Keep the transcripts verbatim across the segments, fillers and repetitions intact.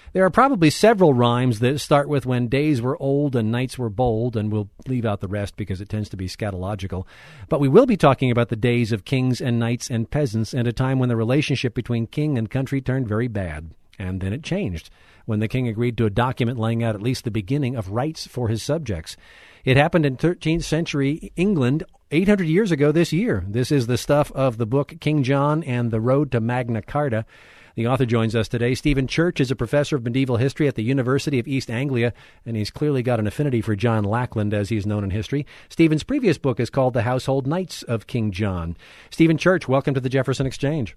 There are probably several rhymes that start with when days were old and nights were bold, and we'll leave out the rest because it tends to be scatological. But we will be talking about the days of kings and knights and peasants and a time when the relationship between king and country turned very bad. And then it changed when the king agreed to a document laying out at least the beginning of rights for his subjects. It happened in thirteenth century England eight hundred years ago this year. This is the stuff of the book King John and the Road to Magna Carta. The author joins us today. Stephen Church is a professor of medieval history at the University of East Anglia, and he's clearly got an affinity for John Lackland, as he's known in history. Stephen's previous book is called The Household Knights of King John. Stephen Church, welcome to the Jefferson Exchange.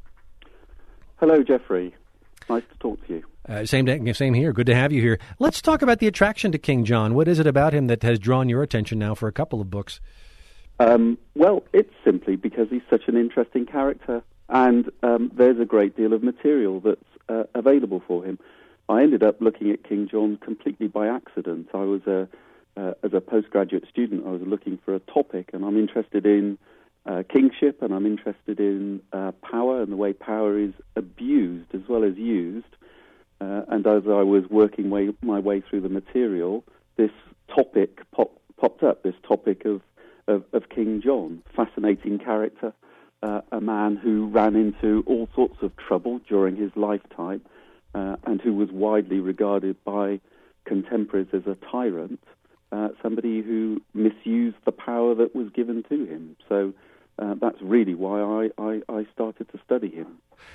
Hello, Jeffrey. Nice to talk to you. Uh, same day, same here. Good to have you here. Let's talk about the attraction to King John. What is it about him that has drawn your attention now for a couple of books? Um, well, it's simply because he's such an interesting character. And um, there's a great deal of material that's uh, available for him. I ended up looking at King John completely by accident. I was a, uh, as a postgraduate student, I was looking for a topic, and I'm interested in uh, kingship, and I'm interested in uh, power and the way power is abused as well as used. Uh, and as I was working way, my way through the material, this topic pop, popped up, this topic of, of, of King John, fascinating character. Uh, a man who ran into all sorts of trouble during his lifetime uh, and who was widely regarded by contemporaries as a tyrant, uh, somebody who misused the power that was given to him. So uh, that's really why I, I, I started to study him.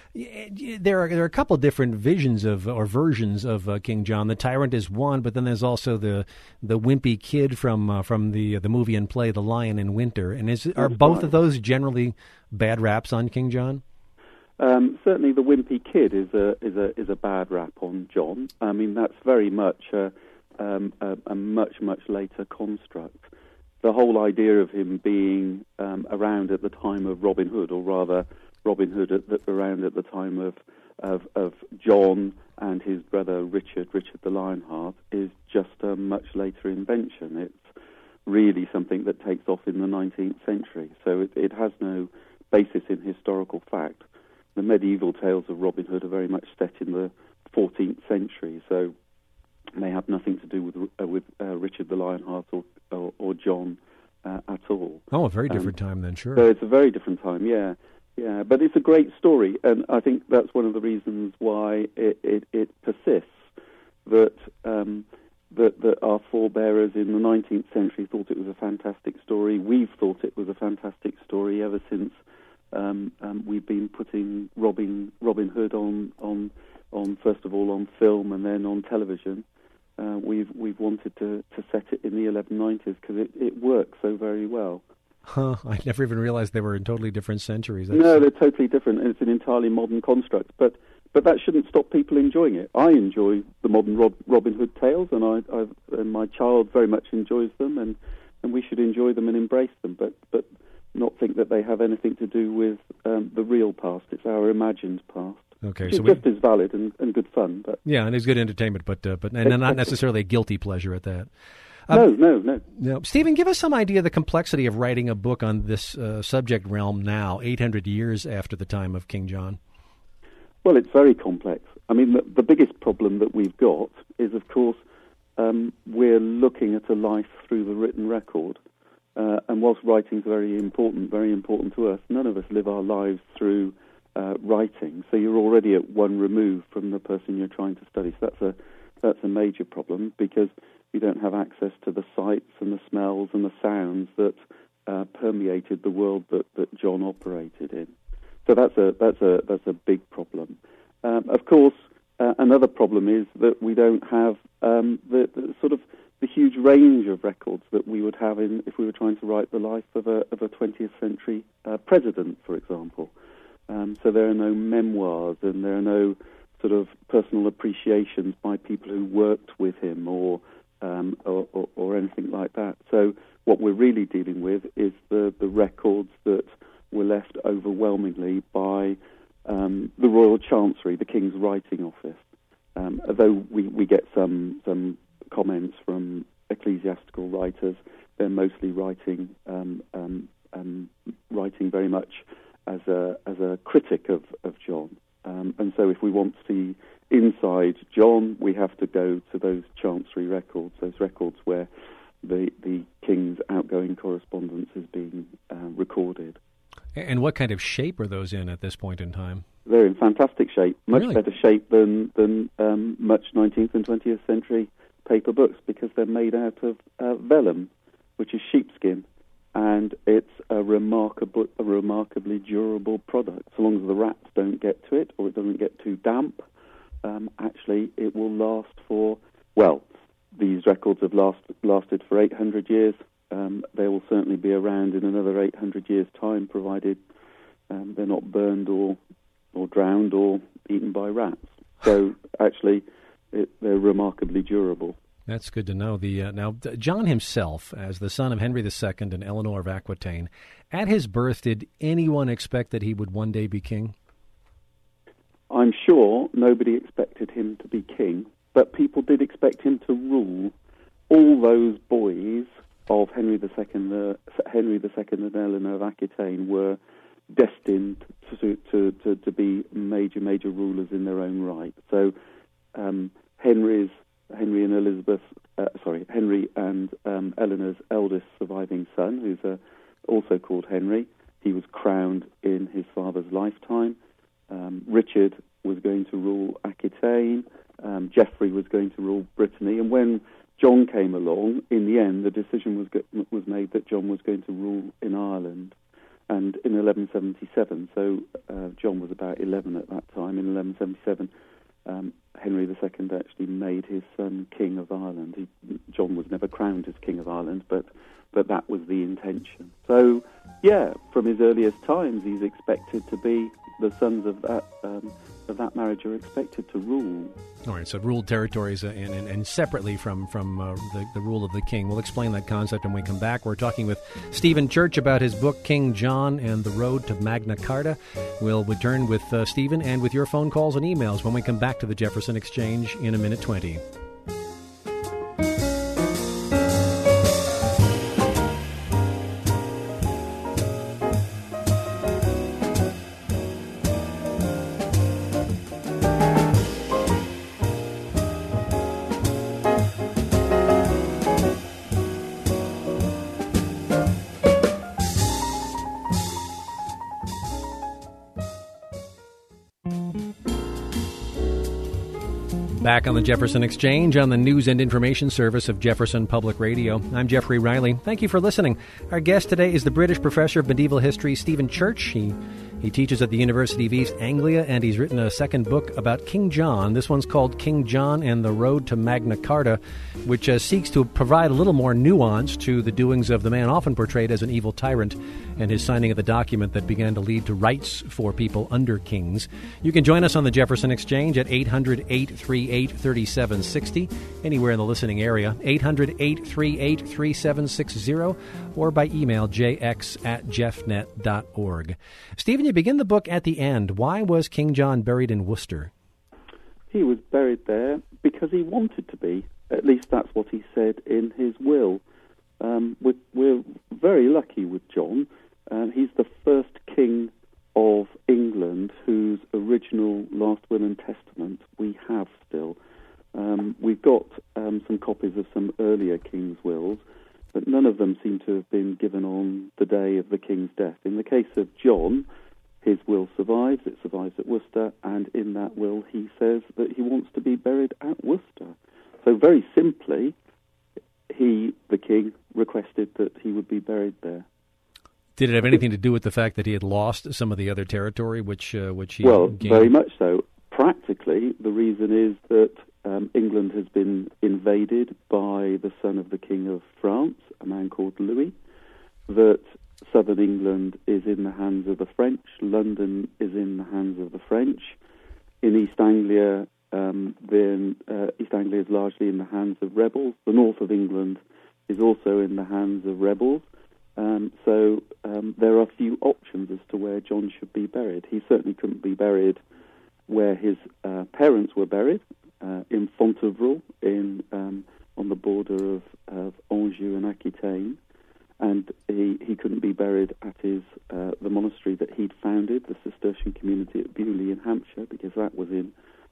There are there are a couple of different visions of or versions of uh, King John. The tyrant is one, but then there's also the the wimpy kid from uh, from the the movie and play The Lion in Winter. And is are That's both right. of those generally bad raps on King John? Um, certainly, the wimpy kid is a is a is a bad rap on John. I mean, that's very much a, um, a, a much much later construct. The whole idea of him being um, around at the time of Robin Hood, or rather Robin Hood at the, around at the time of, of of John and his brother Richard, Richard the Lionheart, is just a much later invention. It's really something that takes off in the nineteenth century, so it, it has no basis in historical fact. The medieval tales of Robin Hood are very much set in the fourteenth century, so they have nothing to do with uh, with uh, Richard the Lionheart or or, or John uh, at all. Oh, a very different um, time then, sure. So it's a very different time, yeah. Yeah, but it's a great story, and I think that's one of the reasons why it, it, it persists, that, um, that that our forebearers in the nineteenth century thought it was a fantastic story. We've thought it was a fantastic story ever since um, um, we've been putting Robin Robin Hood on, on, on first of all on film and then on television. Uh, we've we've wanted to, to set it in the eleven nineties because it, it works so very well. Huh, I never even realized they were in totally different centuries. That's... No, they're totally different, and it's an entirely modern construct. But but that shouldn't stop people enjoying it. I enjoy the modern Rob, Robin Hood tales, and I I've, and my child very much enjoys them, and, and we should enjoy them and embrace them, but but not think that they have anything to do with um, the real past. It's our imagined past. Okay, which so is we... just as valid and, and good fun. But yeah, and it's good entertainment, but uh, but and not necessarily a guilty pleasure at that. Um, no, no, no. No. Stephen, give us some idea of the complexity of writing a book on this uh, subject realm now, eight hundred years after the time of King John. Well, it's very complex. I mean, the, the biggest problem that we've got is, of course, um, we're looking at a life through the written record. Uh, and whilst writing is very important, very important to us, none of us live our lives through uh, writing. So you're already at one remove from the person you're trying to study. So that's a that's a major problem, because we don't have access to the sights and the smells and the sounds that uh, permeated the world that, that John operated in. So that's a that's a that's a big problem. Um, of course, uh, another problem is that we don't have um, the, the sort of the huge range of records that we would have in if we were trying to write the life of a of a twentieth century uh, president, for example. Um, so there are no memoirs, and there are no sort of personal appreciations by people who worked with him, or Um, or, or, or anything like that. So what we're really dealing with is the, the records that were left overwhelmingly by um, the Royal Chancery, the King's Writing Office. Um, although we, we get some some comments from ecclesiastical writers, they're mostly writing um, um, um, writing very much as a as a critic of, of John. Um, and so if we want to see inside John, we have to go to those chancery records, those records where the the king's outgoing correspondence is being uh, recorded. And what kind of shape are those in at this point in time? They're in fantastic shape, much Really? better shape than than um, much nineteenth and twentieth century paper books, because they're made out of uh, vellum, which is sheepskin, and it's a remarkable, a remarkably durable product. So long as the rats don't get to it or it doesn't get too damp, um, actually it will last for, well, these records have last, lasted for eight hundred years. Um, they will certainly be around in another eight hundred years' time, provided um, they're not burned or or drowned or eaten by rats. So actually, it, they're remarkably durable. That's good to know. The uh, now, John himself, as the son of Henry the Second and Eleanor of Aquitaine, at his birth, did anyone expect that he would one day be king? I'm sure nobody expected him to be king, but people did expect him to rule. All those boys of Henry the Second, uh, Henry the Second and Eleanor of Aquitaine were destined to, to, to, to be major, major rulers in their own right. So um, Henry's, Henry and Elizabeth, uh, sorry, Henry and um, Eleanor's eldest surviving son, who's uh, also called Henry, he was crowned in his father's lifetime. Um, Richard was going to rule Aquitaine. Um, Geoffrey was going to rule Brittany. And when John came along, in the end, the decision was go- was made that John was going to rule in Ireland. And in eleven seventy-seven, so uh, John was about eleven at that time, in eleven seventy-seven, um, Henry the Second actually made his son King of Ireland. He, John was never crowned as King of Ireland, but, but that was the intention. So, yeah, from his earliest times, he's expected to be, the sons of that um, of that marriage are expected to rule. All right, so ruled territories uh, and, and, and separately from, from uh, the, the rule of the king. We'll explain that concept when we come back. We're talking with Stephen Church about his book, King John and the Road to Magna Carta. We'll return with uh, Stephen and with your phone calls and emails when we come back to the Jefferson Exchange in a minute twenty. Back on the Jefferson Exchange on the news and information service of Jefferson Public Radio. I'm Jeffrey Riley. Thank you for listening. Our guest today is the British professor of medieval history, Stephen Church. He He teaches at the University of East Anglia, and he's written a second book about King John. This one's called King John and the Road to Magna Carta, which uh, seeks to provide a little more nuance to the doings of the man often portrayed as an evil tyrant and his signing of the document that began to lead to rights for people under kings. You can join us on the Jefferson Exchange at eight hundred, eight three eight, three seven six zero, anywhere in the listening area, eight hundred, eight three eight, three seven six zero, or by email jx at jeffnet dot org. Stephen, you begin the book at the end. Why was King John buried in Worcester? He was buried there because he wanted to be. At least that's what he said in his will. Um, we're, we're very lucky with John. Uh, he's the first king of England whose original last will and testament we have still. Um, we've got um, some copies of some earlier kings' wills, but none of them seem to have been given on the day of the king's death. In the case of John, his will survives. It survives at Worcester, and in that will he says that he wants to be buried at Worcester. So very simply, he, the king, requested that he would be buried there. Did it have anything to do with the fact that he had lost some of the other territory, which uh, which he Well, gained? very much so. Practically, the reason is that um, England has been invaded by the son of the King of France, a man called Louis, that southern England is in the hands of the French, London is in the hands of the French. In East Anglia, um, then uh, East Anglia is largely in the hands of rebels. The north of England is also in the hands of rebels. Um, so um, there are few options as to where John should be buried. He certainly couldn't be buried where his uh, parents were buried, uh, in Fontevraud, in um, on the border of, of Anjou and Aquitaine. And he, he couldn't be buried at his uh, the monastery that he'd founded, the Cistercian community at Beaulieu in Hampshire, because that was in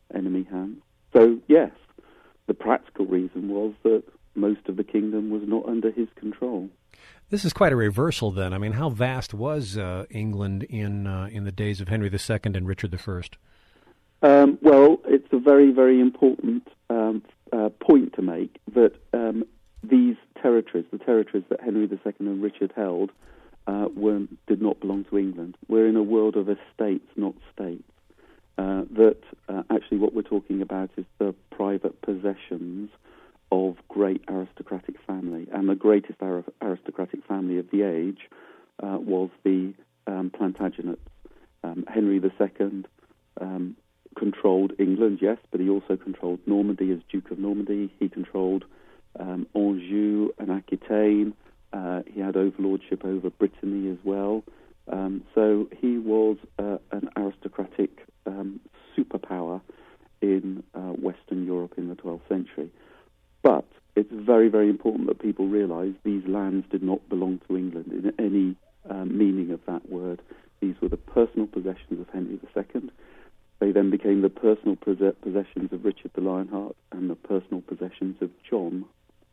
enemy hands. So, yes, the practical reason was that most of the kingdom was not under his control. This is quite a reversal, then. I mean, how vast was uh, England in uh, in the days of Henry the Second and Richard the First? Um, well, it's a very, very important um, uh, point to make that um, these territories, the territories that Henry the Second and Richard held, uh, were, did not belong to England. We're in a world of estates, not states. Uh, that uh, actually what we're talking about is the private possessions of great aristocratic family. And the greatest ar- aristocratic family of the age uh, was the um, Plantagenets. Um, Henry the Second um, controlled England, yes, but he also controlled Normandy as Duke of Normandy. He controlled um, Anjou and Aquitaine. Uh, he had overlordship over Brittany as well. Um, so he was uh, an aristocratic um, superpower in uh, Western Europe in the twelfth century. But it's very, very important that people realise these lands did not belong to England in any um, meaning of that word. These were the personal possessions of Henry the Second. They then became the personal possessions of Richard the Lionheart and the personal possessions of John.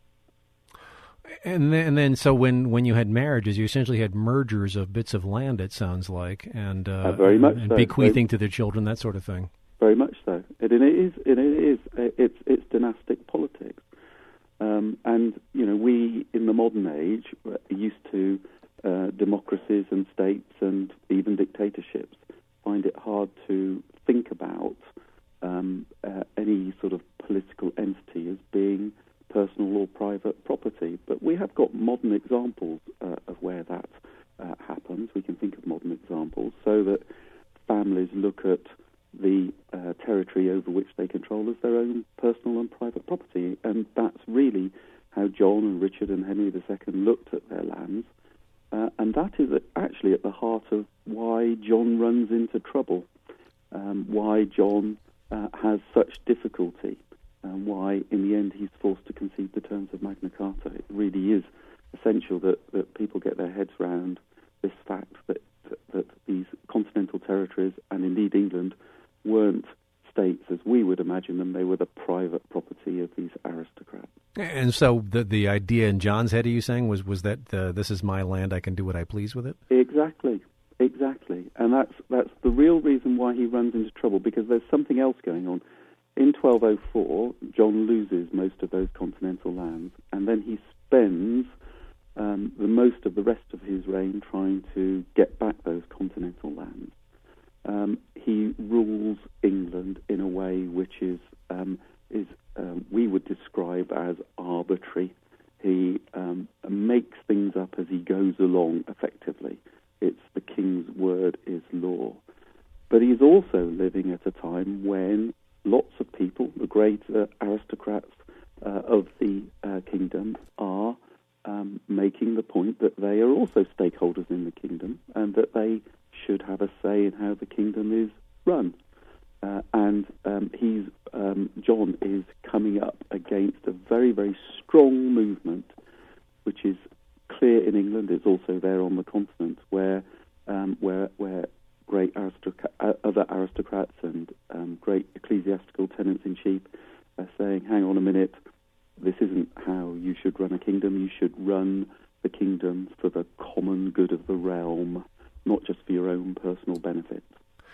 And then, and then, so when, when you had marriages, you essentially had mergers of bits of land, it sounds like, and uh, uh, very much and so. bequeathing very, to their children, that sort of thing. Very much so. It, it is. It is. It's it's dynastic politics, um, and you know we in the modern age are used to uh, democracies and states and even dictatorships. Find it hard to think about um, uh, any sort of political entity as being personal or private property. But we have got modern examples uh, of where that uh, happens. We can think of modern examples so that families look at the uh, territory over which they control as their own personal and private property. And that's really how John and Richard and Henry the Second looked at their lands. Uh, and that is actually at the heart of why John runs into trouble, um, why John uh, has such difficulty, and why, in the end, he's forced to concede the terms of Magna Carta. It really is essential that, that people get their heads round this fact that, that, that these continental territories, and indeed England, weren't states as we would imagine them. They were the private property of these aristocrats. And so the the idea in John's head, are you saying, was, was that uh, this is my land, I can do what I please with it? Exactly, exactly. And that's that's the real reason why he runs into trouble, because there's something else going on. In twelve oh four, John loses most of those continental lands, and then he spends um, the most of the rest of his reign trying to get back those continental lands. Um, he rules England in a way which is um, is um, we would describe as arbitrary. He um, makes things up as he goes along. Effectively, it's the king's word is law. But he's also living at a time when lots of people, the great uh, aristocrats uh, of the uh, kingdom, are um, making the point that they are also stakeholders in the kingdom and that they should have a say in how the kingdom is run. Uh, and um, he's um, John is coming up against a very, very strong movement, which is clear in England. It's also there on the continent, where um, where where great aristoc- uh, other aristocrats and um, great ecclesiastical tenants-in-chief are saying, hang on a minute, this isn't how you should run a kingdom. You should run the kingdom for the common good of the realm, not just for your own personal benefit.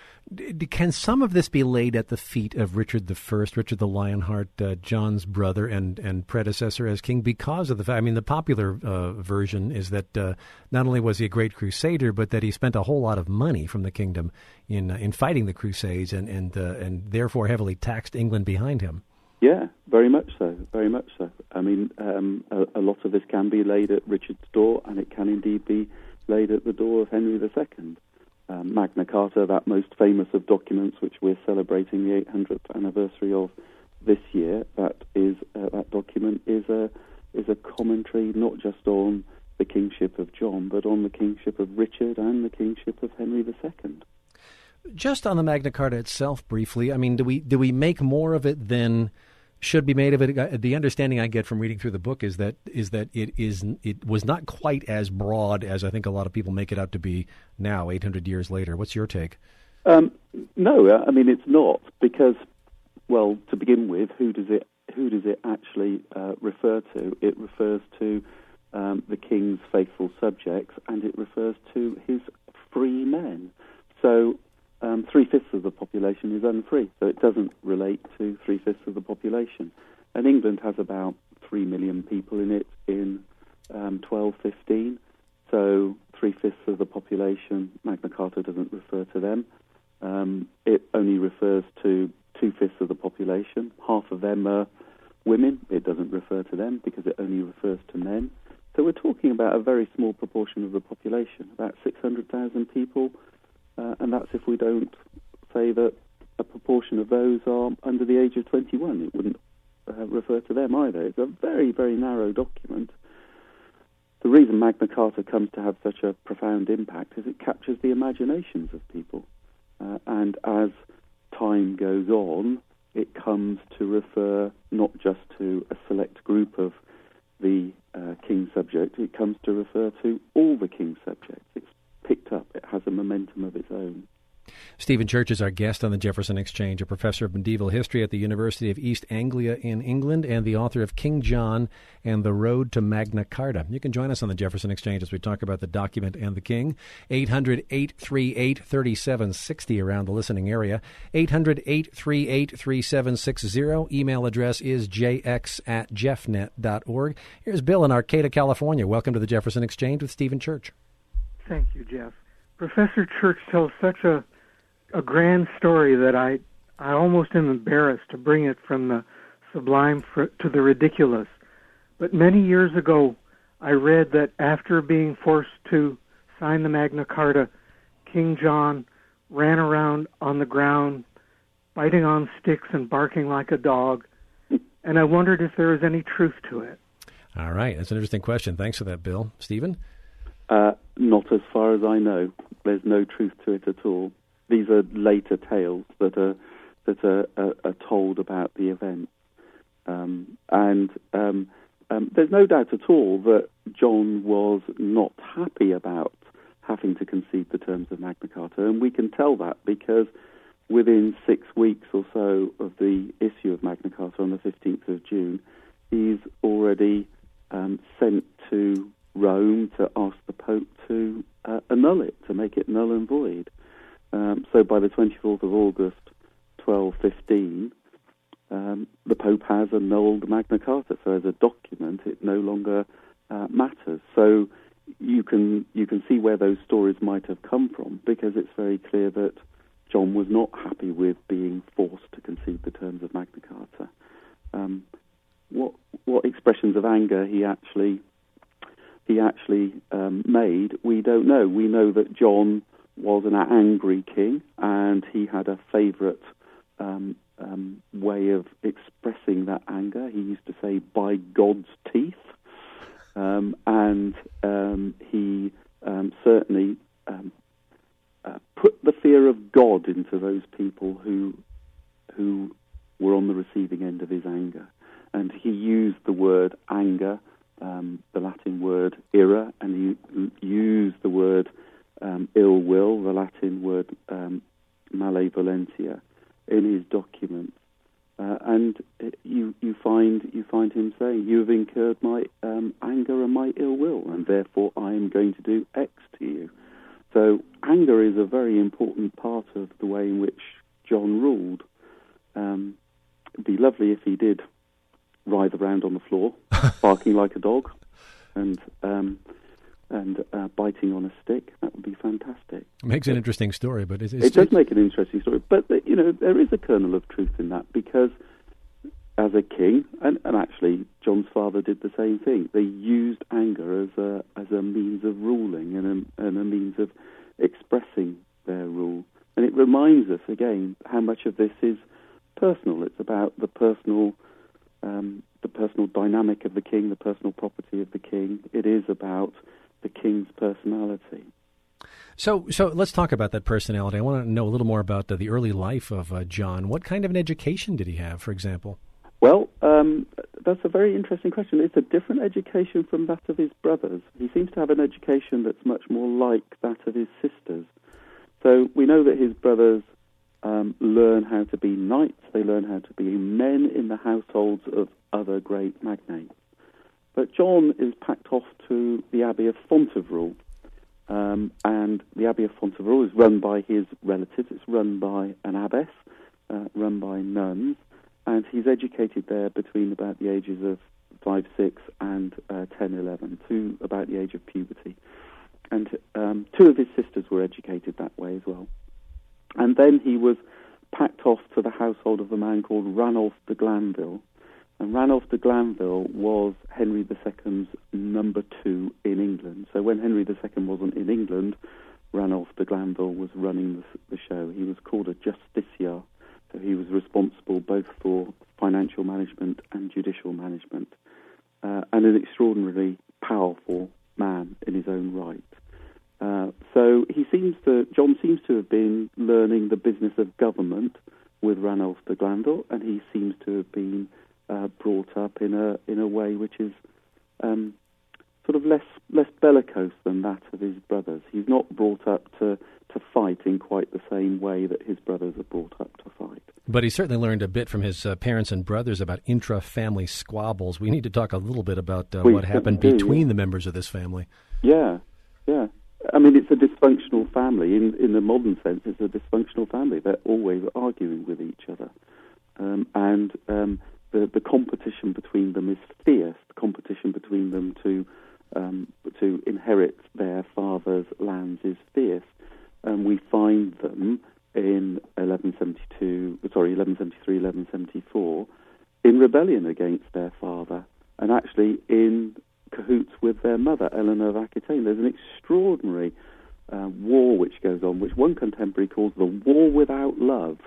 Can some of this be laid at the feet of Richard the First, Richard the Lionheart, uh, John's brother and, and predecessor as king, because of the fact, I mean, the popular uh, version is that uh, not only was he a great crusader, but that he spent a whole lot of money from the kingdom in uh, in fighting the Crusades and and uh, and therefore heavily taxed England behind him. Yeah, very much so, very much so. I mean, um, a, a lot of this can be laid at Richard's door, and it can indeed be laid at the door of Henry the Second. Um, Magna Carta, that most famous of documents, which we're celebrating the eight hundredth anniversary of this year, that is uh, that document is a is a commentary not just on the kingship of John, but on the kingship of Richard and the kingship of Henry the Second. Just on the Magna Carta itself, briefly, I mean, do we do we make more of it than should be made of it? The understanding I get from reading through the book is that is that it is it was not quite as broad as I think a lot of people make it out to be now, eight hundred years later. What's your take? Um, no, I mean it's not, because well, to begin with, who does it who does it actually uh, refer to? It refers to um, the king's faithful subjects, and it refers to his free men. So um, three-fifths of the population is unfree, so it doesn't relate to three-fifths of the population. And England has about three million people in it in um, twelve fifteen, so three-fifths of the population, Magna Carta doesn't refer to them. Um, it only refers to two-fifths of the population. Half of them are women. It doesn't refer to them because it only refers to men. So we're talking about a very small proportion of the population, about six hundred thousand people, uh, and that's if we don't say that a proportion of those are under the age of twenty-one. It wouldn't uh, refer to them either. It's a very, very narrow document. The reason Magna Carta comes to have such a profound impact is it captures the imaginations of people. Uh, and as time goes on, it comes to refer not just to a select group of the uh, king's subject, it comes to refer to all the king's subjects. It's picked up, it has a momentum of its own. Stephen Church is our guest on the Jefferson Exchange, a professor of medieval history at the University of East Anglia in England and the author of King John and the Road to Magna Carta. You can join us on the Jefferson Exchange as we talk about the document and the king. eight hundred, eight three eight, three seven six zero around the listening area. eight hundred, eight three eight, three seven six zero. Email address is j x at jeffnet dot org. Here's Bill in Arcata, California. Welcome to the Jefferson Exchange with Stephen Church. Thank you, Jeff. Professor Church tells such a a grand story that I, I almost am embarrassed to bring it from the sublime for, to the ridiculous. But many years ago, I read that after being forced to sign the Magna Carta, King John ran around on the ground, biting on sticks and barking like a dog, and I wondered if there was any truth to it. All right. That's an interesting question. Thanks for that, Bill. Stephen? Uh, not as far as I know. There's no truth to it at all. These are later tales that are that are, are, are told about the event, um, and um, um, there's no doubt at all that John was not happy about having to concede the terms of Magna Carta, and we can tell that because within six weeks or so of the issue of Magna Carta on the fifteenth of June, he's already um, sent to Rome to ask the Pope to uh, annul it, to make it null and void. Um, so by the twenty-fourth of August, twelve fifteen, um, the Pope has annulled Magna Carta. So as a document, it no longer uh, matters. So you can you can see where those stories might have come from, because it's very clear that John was not happy with being forced to concede the terms of Magna Carta. Um, what what expressions of anger he actually he actually um, made, we don't know. We know that John was an angry king, and he had a favourite um, um, way of expressing that anger. He used to say, "By God's teeth," um, and um, he um, certainly um, uh, put the fear of God into those people who who were on the receiving end of his anger. And he used the word anger, um, the Latin word ira, and he used the word Um, ill will, the Latin word um, malevolentia, in his documents, uh, and you you find you find him saying, "You have incurred my um, anger and my ill will, and therefore I am going to do X to you." So anger is a very important part of the way in which John ruled. Um, it'd be lovely if he did writhe around on the floor, barking like a dog, and um, and uh, biting on a stick. That would be fantastic. It makes an interesting story, but it's, it's it does make an interesting story. But you know, there is a kernel of truth in that, because as a king, and, and actually John's father did the same thing. They used anger as a as a means of ruling and a, and a means of expressing their rule. And it reminds us again how much of this is personal. It's about the personal. Um, the personal dynamic of the king, the personal property of the king. It is about the king's personality. So so let's talk about that personality. I want to know a little more about uh, the early life of uh, John. What kind of an education did he have, for example? Well, um, that's a very interesting question. It's a different education from that of his brothers. He seems to have an education that's much more like that of his sisters. So we know that his brothers um, learn how to be knights. They learn how to be men in the households of other great magnates. But John is packed off to the Abbey of Fontevraud, um, and the Abbey of Fontevraud is run by his relatives. It's run by an abbess, uh, run by nuns, and he's educated there between about the ages of five, six, and uh, ten, eleven, to about the age of puberty. And um, two of his sisters were educated that way as well. And then he was packed off to the household of a man called Ranulph de Glanville. And Ranulph de Glanville was Henry the Second's number two in England. So when Henry the Second wasn't in England, Ranulph de Glanville was running the, the show. He was called a justiciar, so he was responsible both for financial management and judicial management, uh, and an extraordinarily powerful man in his own right. Uh, so he seems to, John seems to have been learning the business of government with Ranulph de Glanville, and he seems to have been uh, brought up in a in a way which is um, sort of less less bellicose than that of his brothers. He's not brought up to, to fight in quite the same way that his brothers are brought up to fight. But he certainly learned a bit from his uh, parents and brothers about intra-family squabbles. We need to talk a little bit about uh, what happened do, between yeah. the members of this family. Yeah, yeah. I mean, it's a dysfunctional family. In in the modern sense, it's a dysfunctional family. They're always arguing with each other. Um, and um, the, the competition between them is fierce. The competition between them to um, to inherit their father's lands is fierce. And we find them in eleven seventy-two, sorry, eleven seventy-three, eleven seventy-four, in rebellion against their father, and actually in cahoots with their mother, Eleanor of Aquitaine. There's an extraordinary uh, war which goes on, which one contemporary calls the War Without Love,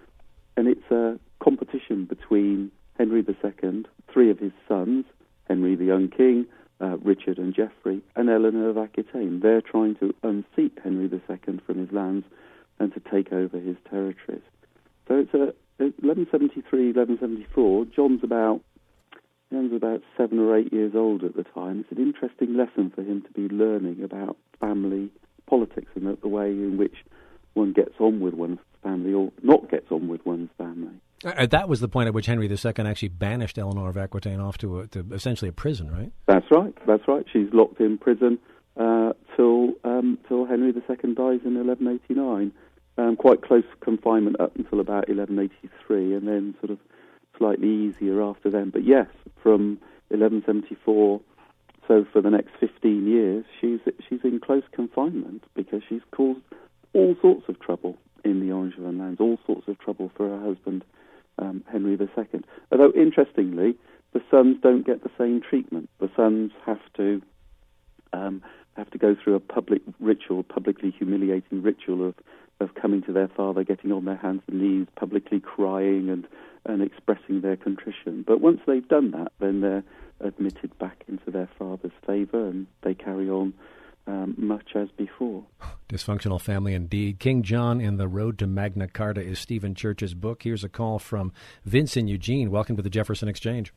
and it's a competition between Henry the Second, three of his sons, Henry the Young King, uh, Richard and Geoffrey, and Eleanor of Aquitaine. They're trying to unseat Henry the Second from his lands and to take over his territories. So it's a eleven seventy-three, eleven seventy-four. John's about John's about seven or eight years old at the time. It's an interesting lesson for him to be learning about family politics and the, the way in which one gets on with one's family or not gets on with one's family. Uh, that was the point at which Henry the Second actually banished Eleanor of Aquitaine off to, a, to essentially a prison, right? That's right. That's right. She's locked in prison uh, till um, till Henry the Second dies in eleven eighty-nine. Um, quite close confinement up until about eleven eighty-three, and then sort of slightly easier after then. But yes, from eleven seventy-four, so for the next fifteen years, she's she's in close confinement because she's caused all sorts of trouble in the Angevin lands, all sorts of trouble for her husband, um, Henry the Second. Although, interestingly, the sons don't get the same treatment. The sons have to um, have to go through a public ritual, publicly humiliating ritual of of coming to their father, getting on their hands and knees, publicly crying and, and expressing their contrition. But once they've done that, then they're admitted back into their father's favour and they carry on um, much as before. Dysfunctional family indeed. King John and the Road to Magna Carta is Stephen Church's book. Here's a call from Vince in Eugene. Welcome to the Jefferson Exchange.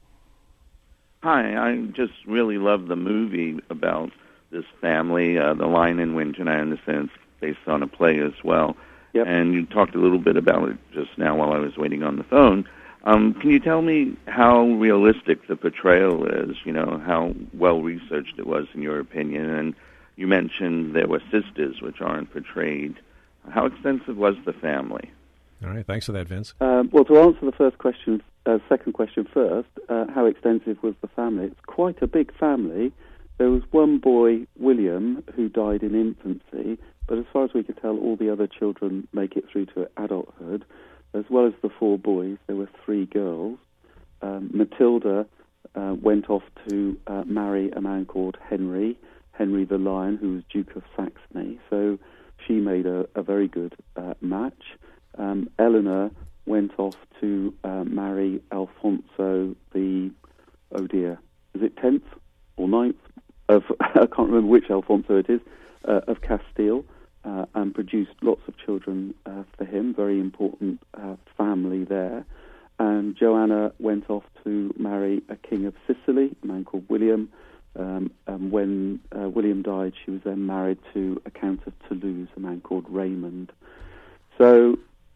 Hi, I just really love the movie about this family, uh, The Lion and Winch, and I understand it's based on a play as well. Yep. And you talked a little bit about it just now while I was waiting on the phone. Um, can you tell me how realistic the portrayal is, you know, how well-researched it was in your opinion? And you mentioned there were sisters which aren't portrayed. How extensive was the family? All right, thanks for that, Vince. Um, well, to answer the first question, uh, second question first, uh, how extensive was the family? It's quite a big family. There was one boy, William, who died in infancy, but as far as we could tell, all the other children make it through to adulthood. As well as the four boys, there were three girls. Um, Matilda uh, went off to uh, marry a man called Henry, Henry the Lion, who was Duke of Saxony. So she made a, a very good uh, match. Um, Eleanor went off to uh, marry Alfonso the, oh dear, is it tenth or ninth? Of, I can't remember which Alfonso it is, uh, of Castile. Uh, and produced lots of children uh, for him, very important uh, family there. And Joanna went off to marry a king of Sicily, a man called William. Um, and when uh, William died, she was then married to a Count of Toulouse, a man called Raymond. So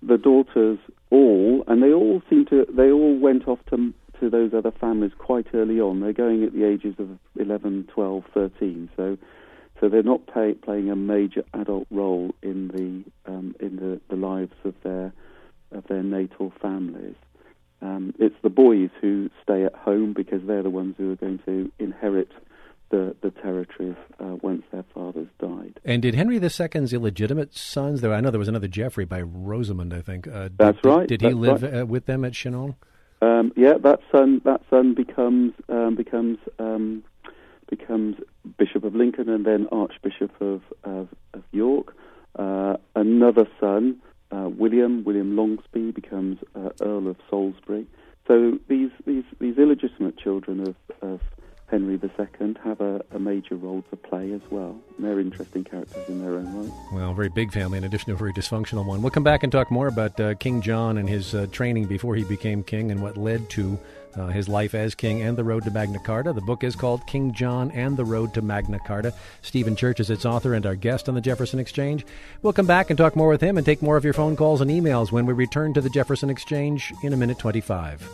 the daughters all, and they all seem to, they all went off to to those other families quite early on. They're going at the ages of eleven, twelve, thirteen, so so they're not pay, playing a major adult role in the um, in the, the lives of their of their natal families. Um, it's the boys who stay at home because they're the ones who are going to inherit the, the territories uh, once their fathers died. And did Henry the Second's illegitimate sons, there, I know there was another Geoffrey by Rosamond, I think. Uh, did, That's right. Did, did he That's live right. uh, with them at Chinon? Um, yeah, that son that son becomes um, becomes um, becomes Bishop of Lincoln and then Archbishop of of, of York. Uh, another son, uh, William William Longsby, becomes uh, Earl of Salisbury. So these these, these illegitimate children of, of Henry the Second have a, a major role to play as well. And they're interesting characters in their own right. Well, very big family in addition to a very dysfunctional one. We'll come back and talk more about uh, King John and his uh, training before he became king and what led to uh, his life as king and the road to Magna Carta. The book is called King John and the Road to Magna Carta. Stephen Church is its author and our guest on the Jefferson Exchange. We'll come back and talk more with him and take more of your phone calls and emails when we return to the Jefferson Exchange in a minute twenty-five.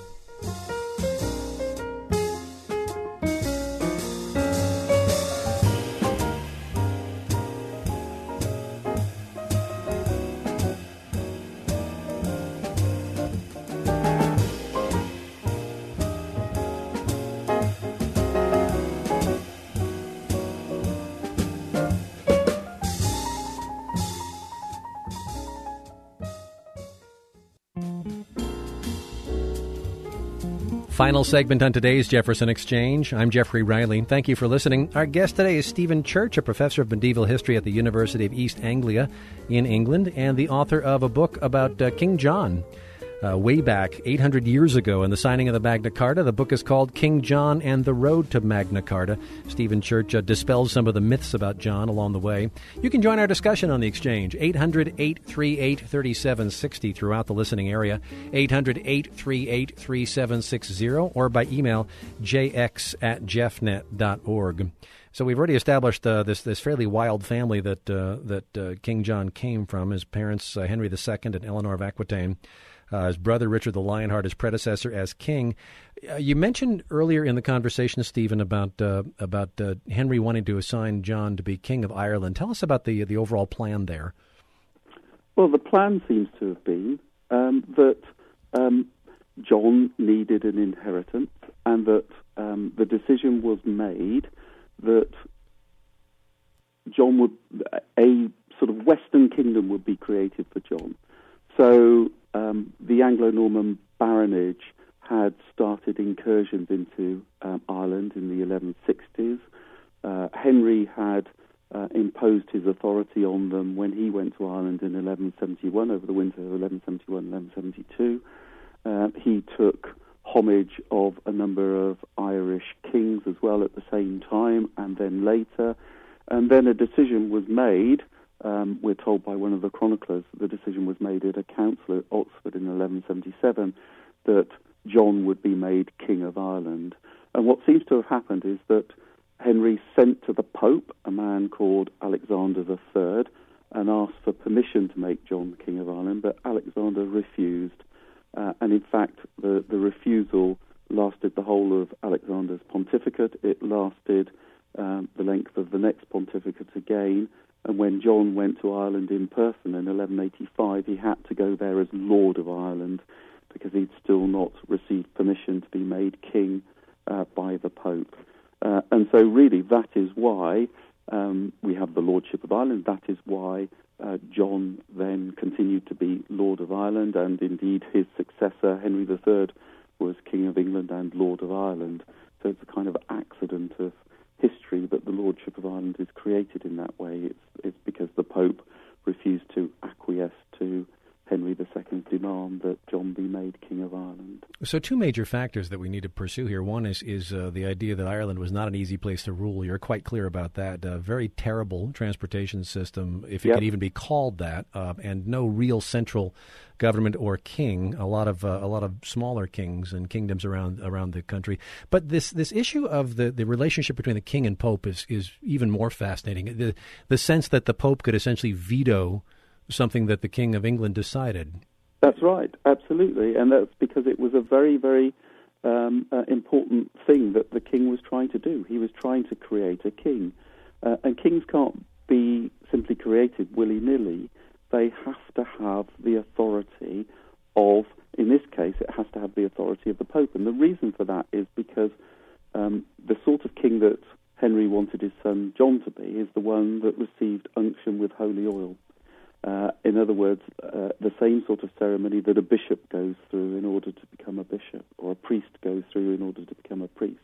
Final segment on today's Jefferson Exchange. I'm Jeffrey Riley. Thank you for listening. Our guest today is Stephen Church, a professor of medieval history at the University of East Anglia in England and the author of a book about uh, King John. Uh, way back eight hundred years ago in the signing of the Magna Carta. The book is called King John and the Road to Magna Carta. Stephen Church uh, dispels some of the myths about John along the way. You can join our discussion on the Exchange, eight hundred, eight three eight, three seven six zero throughout the listening area, eight hundred, eight three eight, three seven six zero, or by email, jx at jeffnet dot org. So we've already established uh, this this fairly wild family that uh, that uh, King John came from. His parents, uh, Henry the Second and Eleanor of Aquitaine. Uh, his brother, Richard the Lionheart, his predecessor as king. Uh, you mentioned earlier in the conversation, Stephen, about uh, about uh, Henry wanting to assign John to be king of Ireland. Tell us about the the overall plan there. Well, the plan seems to have been um, that um, John needed an inheritance, and that um, the decision was made that John would a sort of Western kingdom would be created for John. So um, the Anglo-Norman baronage had started incursions into um, Ireland in the eleven sixties. Uh, Henry had uh, imposed his authority on them when he went to Ireland in eleven seventy-one, over the winter of eleven seventy-one eleven seventy-two. Uh, he took homage of a number of Irish kings as well at the same time, and then later. And then a decision was made. Um, we're told by one of the chroniclers, the decision was made at a council at Oxford in eleven seventy-seven that John would be made King of Ireland. And what seems to have happened is that Henry sent to the Pope a man called Alexander the Third and asked for permission to make John King of Ireland, but Alexander refused. Uh, and in fact, the, the refusal lasted the whole of Alexander's pontificate. It lasted um, the length of the next pontificate again. And when John went to Ireland in person in eleven eighty-five, he had to go there as Lord of Ireland because he'd still not received permission to be made king uh, by the Pope. Uh, and so really that is why um, we have the Lordship of Ireland. That is why uh, John then continued to be Lord of Ireland, and indeed his successor, Henry the Third, was King of England and Lord of Ireland. So it's a kind of accident of history that the Lordship of Ireland is created in that way. It's, it's because the Pope refused to acquiesce to Henry the Second's demand that John be made King of Ireland. So two major factors that we need to pursue here. One is is uh, the idea that Ireland was not an easy place to rule. You're quite clear about that. A very terrible transportation system, if it yep. could even be called that, uh, and no real central government or king. A lot of uh, a lot of smaller kings and kingdoms around around the country. But this this issue of the, the relationship between the king and Pope is is even more fascinating. The the sense that the Pope could essentially veto something that the King of England decided. That's right, absolutely, and that's because it was a very, very um, uh, important thing that the king was trying to do. He was trying to create a king, uh, and kings can't be simply created willy-nilly. They have to have the authority of, in this case, it has to have the authority of the Pope, and the reason for that is because um, the sort of king that Henry wanted his son John to be is the one that received unction with holy oil. Uh, in other words, uh, the same sort of ceremony that a bishop goes through in order to become a bishop, or a priest goes through in order to become a priest.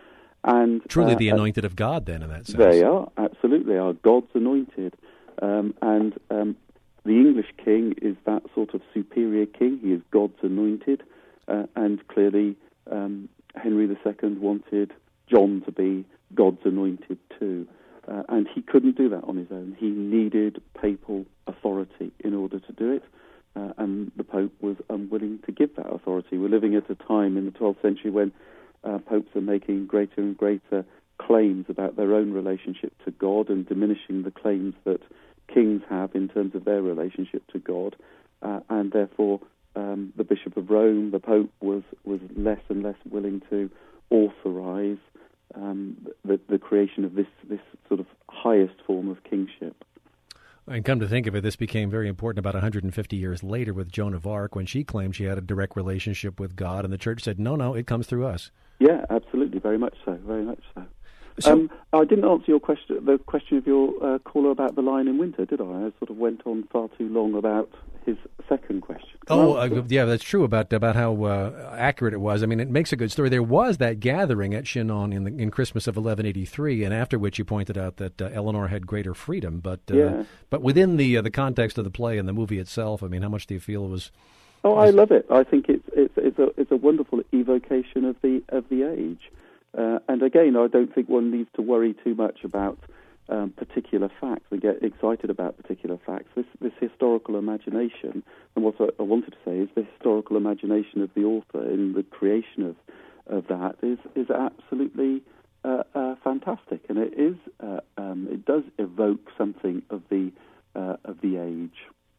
And truly uh, the anointed of God, then, in that sense. They are, absolutely, are God's anointed. Um, and um, the English king is that sort of superior king. He is God's anointed. Uh, and clearly, um, Henry the Second wanted John to be God's anointed too. Uh, and he couldn't do that on his own. He needed papal authority in order to do it, uh, and the Pope was unwilling to give that authority. We're living at a time in the twelfth century when uh, popes are making greater and greater claims about their own relationship to God and diminishing the claims that kings have in terms of their relationship to God, uh, and therefore um, the Bishop of Rome, the Pope, was, was less and less willing to authorize Um, the, the creation of this, this sort of highest form of kingship. And come to think of it, this became very important about one hundred fifty years later with Joan of Arc, when she claimed she had a direct relationship with God, and the church said, no, no, it comes through us. Yeah, absolutely, very much so, very much so. So um, I didn't answer your question, the question of your uh, caller about The Lion in Winter, did I? I sort of went on far too long about his second question. Oh, uh, yeah, that's true about about how uh, accurate it was. I mean, it makes a good story. There was that gathering at Chinon in the in Christmas of eleven eighty-three, and after which you pointed out that uh, Eleanor had greater freedom. But uh, yeah. but within the uh, the context of the play and the movie itself, I mean, how much do you feel was? Oh, was... I love it. I think it's it's it's a it's a wonderful evocation of the of the age. Uh, and again, I don't think one needs to worry too much about um, particular facts and get excited about particular facts. This this historical imagination, and what I, I wanted to say is the historical imagination of the author in the creation of, of that is is absolutely uh, uh, fantastic, and it is uh, um, it does evoke something of the uh, of the age.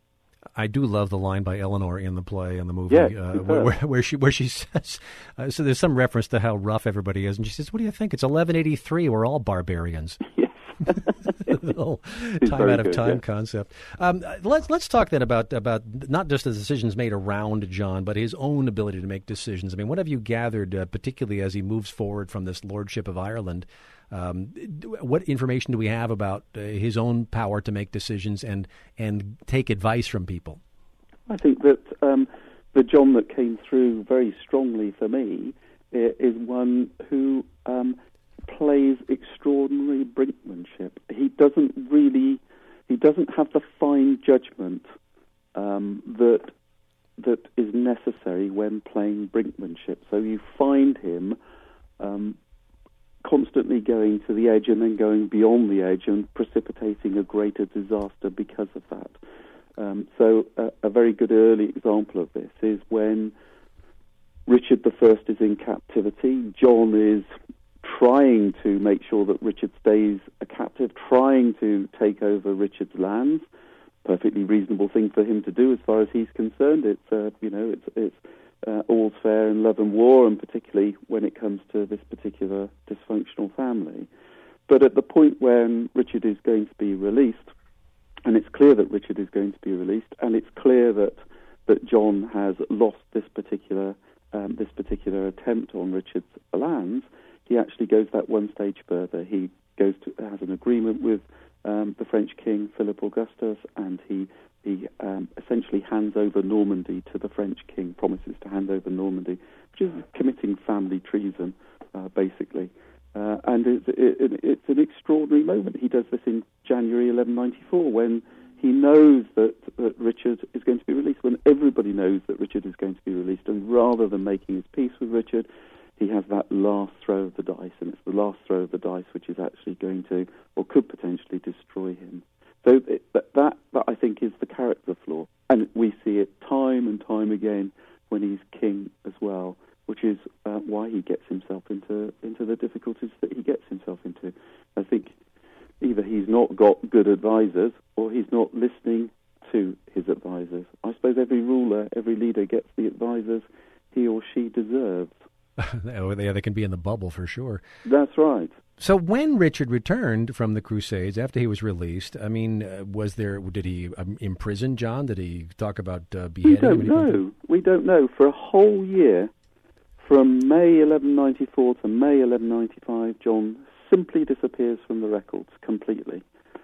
I do love the line by Eleanor in the play and the movie, yes, uh, where, where, where she where she says, uh, so there's some reference to how rough everybody is, and she says, "What do you think? It's eleven eighty-three. We're all barbarians." Yes. The whole time out of good, time yeah. concept. Um, let's let's talk then about about not just the decisions made around John, but his own ability to make decisions. I mean, what have you gathered, uh, particularly as he moves forward from this lordship of Ireland? Um, what information do we have about uh, his own power to make decisions and and take advice from people? I think that um, the John that came through very strongly for me is one who um, plays extraordinary brinkmanship. He doesn't really, he doesn't have the fine judgment um, that that is necessary when playing brinkmanship. So you find him Um, constantly going to the edge and then going beyond the edge and precipitating a greater disaster because of that. Um, so uh, a very good early example of this is when Richard the First is in captivity. John is trying to make sure that Richard stays a captive, trying to take over Richard's lands. Perfectly reasonable thing for him to do as far as he's concerned. It's uh, you know it's it's Uh, all's fair in love and war, and particularly when it comes to this particular dysfunctional family. But at the point when Richard is going to be released, and it's clear that Richard is going to be released, and it's clear that, that John has lost this particular um, this particular attempt on Richard's lands, he actually goes that one stage further. He goes to has an agreement with um, the French king Philip Augustus, and he He um, essentially hands over Normandy to the French king, promises to hand over Normandy, which is committing family treason, uh, basically. Uh, and it's, it, it's an extraordinary moment. He does this in January eleven ninety-four, when he knows that, that Richard is going to be released, when everybody knows that Richard is going to be released. And rather than making his peace with Richard, he has that last throw of the dice, and it's the last throw of the dice which is actually going to, or could potentially destroy him. So it, that, that, that, I think, is the character flaw. And we see it time and time again when he's king as well, which is uh, why he gets himself into, into the difficulties that he gets himself into. I think either he's not got good advisors or he's not listening to his advisors. I suppose suppose every ruler, every leader gets the advisors he or she deserves. Oh, yeah, they can be in the bubble for sure. That's right. So when Richard returned from the Crusades, after he was released, I mean, uh, was there, did he um, imprison John? Did he talk about uh, beheading him? We don't know. We don't know. For a whole year, from May eleven ninety-four to May eleven ninety-five, John simply disappears from the records completely.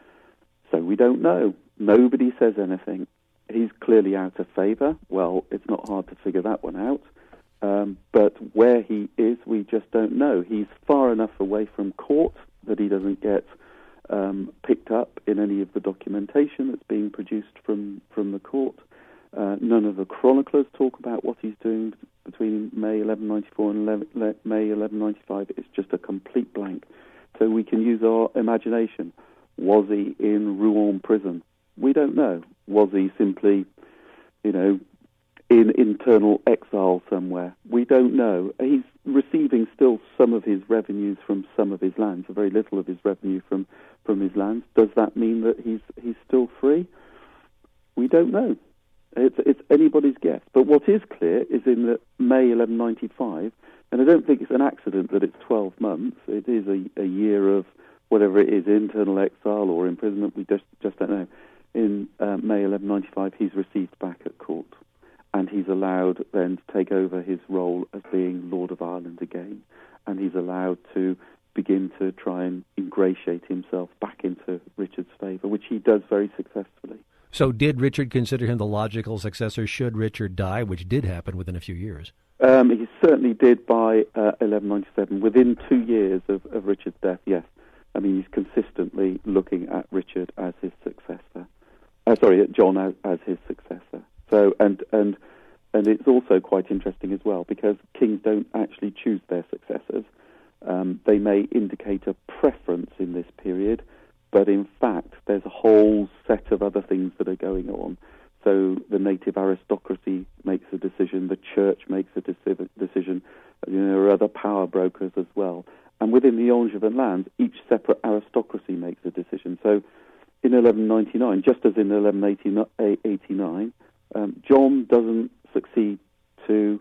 So we don't know. Nobody says anything. He's clearly out of favour. Well, it's not hard to figure that one out. Um, but where he is, we just don't know. He's far enough away from court that he doesn't get um, picked up in any of the documentation that's being produced from, from the court. Uh, none of the chroniclers talk about what he's doing between May eleven ninety-four and eleven, May eleven ninety-five. It's just a complete blank. So we can use our imagination. Was he in Rouen prison? We don't know. Was he simply, you know, in internal exile somewhere? We don't know. He's receiving still some of his revenues from some of his lands, a very little of his revenue from, from his lands. Does that mean that he's he's still free? We don't know. It's, it's anybody's guess. But what is clear is in the May eleven ninety-five, and I don't think it's an accident that it's twelve months. It is a, a year of whatever it is, internal exile or imprisonment. We just just don't know. In uh, May eleven ninety-five, he's received back at court, and he's allowed then to take over his role as being Lord of Ireland again, and he's allowed to begin to try and ingratiate himself back into Richard's favour, which he does very successfully. So did Richard consider him the logical successor should Richard die, which did happen within a few years? Um, he certainly did by uh, eleven ninety-seven, within two years of, of Richard's death, yes. I mean, he's consistently looking at Richard as his successor. Uh, sorry, at John as, as his successor. So, and and and it's also quite interesting as well because kings don't actually choose their successors. Um, they may indicate a preference in this period, but in fact, there's a whole set of other things that are going on. So the native aristocracy makes a decision, the church makes a deci- decision, you know, there are other power brokers as well. And within the Angevin lands, each separate aristocracy makes a decision. So in eleven ninety-nine, just as in eleven eighty-nine, um, John doesn't succeed to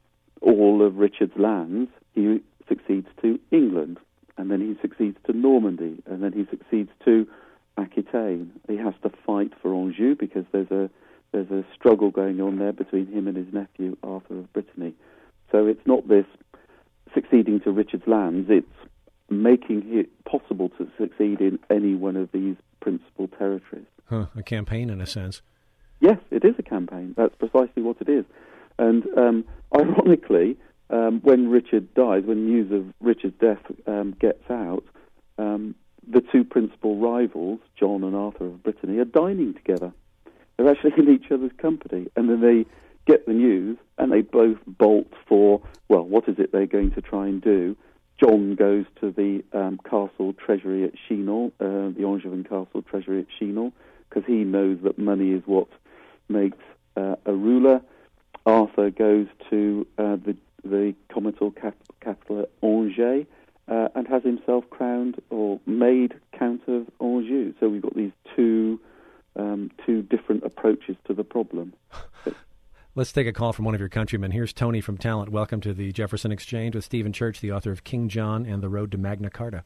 all of Richard's lands. He succeeds to England, and then he succeeds to Normandy, and then he succeeds to Aquitaine. He has to fight for Anjou because there's a there's a struggle going on there between him and his nephew Arthur of Brittany. So it's not this succeeding to Richard's lands, it's making it possible to succeed in any one of these principal territories. Huh, a campaign in a sense. Yes, it is a campaign. That's precisely what it is. And um, ironically, um, when Richard dies, when news of Richard's death um, gets out, um, the two principal rivals, John and Arthur of Brittany, are dining together. They're actually in each other's company. And then they get the news, and they both bolt for, well, what is it they're going to try and do? John goes to the um, castle treasury at Chinon, uh, the Angevin castle treasury at Chinon, because he knows that money is what makes uh, a ruler. Arthur goes to uh, the the comital cap- capital at Angers uh, and has himself crowned or made Count of Anjou. So we've got these two um, two different approaches to the problem. Let's take a call from one of your countrymen. Here's Tony from Talent. Welcome to the Jefferson Exchange with Stephen Church, the author of King John and the Road to Magna Carta.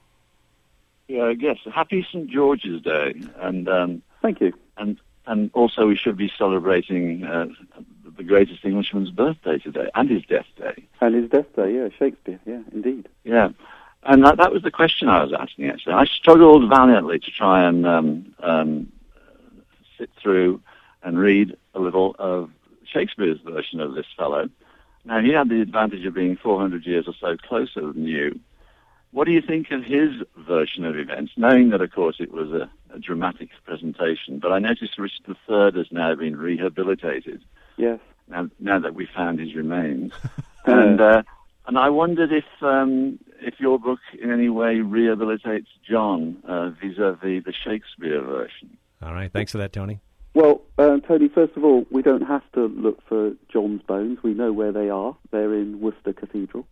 Yeah, yes. Happy Saint George's Day, and um, thank you. And and also we should be celebrating uh, the greatest Englishman's birthday today, and his death day. And his death day, yeah, Shakespeare, yeah, indeed. Yeah, and that, that was the question I was asking. Actually, I struggled valiantly to try and um, um, sit through and read a little of Shakespeare's version of this fellow. Now, he had the advantage of being four hundred years or so closer than you. What do you think of his version of events, knowing that, of course, it was a, a dramatic presentation? But I noticed Richard the Third has now been rehabilitated. Yes. Now, now that we found his remains. and uh, and I wondered if um, if your book in any way rehabilitates John uh, vis-a-vis the Shakespeare version. All right. Thanks for that, Tony. Well, uh, Tony, first of all, we don't have to look for John's bones. We know where they are. They're in Worcester Cathedral,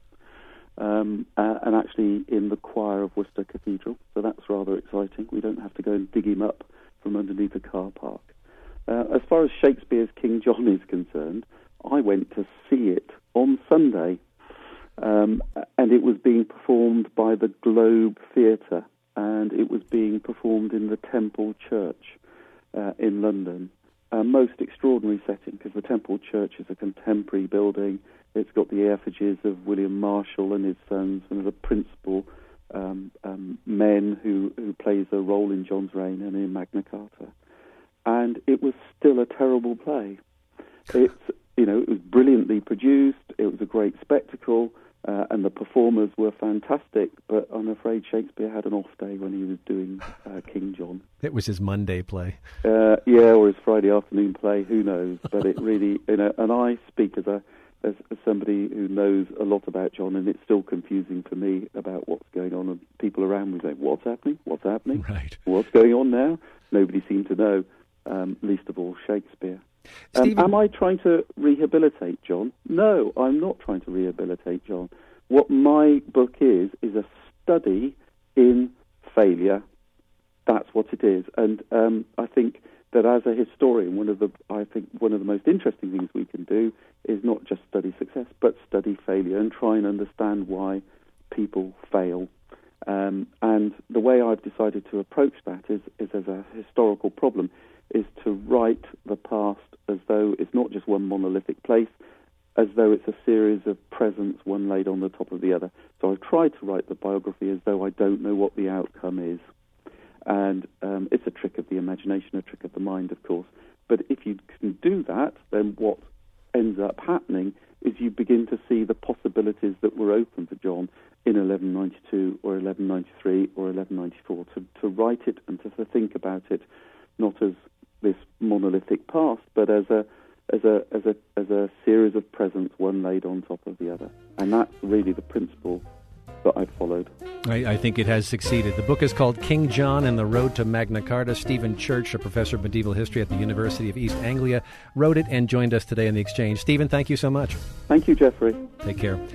um, uh, and actually in the choir of Worcester Cathedral. So that's rather exciting. We don't have to go and dig him up from underneath a car park. Uh, as far as Shakespeare's King John is concerned, I went to see it on Sunday, um, and it was being performed by the Globe Theatre, and it was being performed in the Temple Church uh, in London. A most extraordinary setting, because the Temple Church is a contemporary building. It's got the effigies of William Marshall and his sons, and the principal um, um, men who, who plays a role in John's reign and in Magna Carta. And it was still a terrible play. It's, you know, it was brilliantly produced. It was a great spectacle, uh, and the performers were fantastic. But I'm afraid Shakespeare had an off day when he was doing uh, King John. It was his Monday play. Uh, yeah, or his Friday afternoon play. Who knows? But it really, you know, and I speak as a as, as somebody who knows a lot about John, and it's still confusing for me about what's going on. And people around me say, "What's happening? What's happening? Right. What's going on now?" Nobody seemed to know. Um, least of all Shakespeare. Um, am I trying to rehabilitate John? No, I'm not trying to rehabilitate John. What my book is, is a study in failure. That's what it is. And um, I think that as a historian, one of the I think one of the most interesting things we can do is not just study success, but study failure and try and understand why people fail. Um, and the way I've decided to approach that is, is as a historical problem, is to write the past as though it's not just one monolithic place, as though it's a series of presents, one laid on the top of the other. So I've tried to write the biography as though I don't know what the outcome is. And um, it's a trick of the imagination, a trick of the mind, of course. But if you can do that, then what ends up happening is you begin to see the possibilities that were open for John in eleven ninety-two or eleven ninety-three or eleven ninety-four, to, to write it and to, to think about it not as this monolithic past, but as a as a as a as a series of presents, one laid on top of the other. And that's really the principle that I've followed. I, I think it has succeeded. The book is called King John and the Road to Magna Carta. Stephen Church, a professor of medieval history at the University of East Anglia, wrote it and joined us today in the exchange. Stephen, thank you so much. Thank you, Jeffrey. Take care.